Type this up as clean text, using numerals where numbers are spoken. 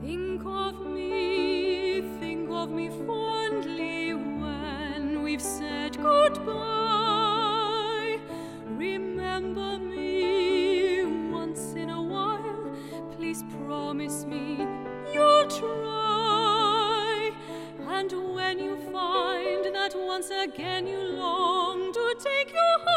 Think of me fondly when we've said goodbye. Remember me once in a while. Please promise me you'll try. And when you find that once again you long to take your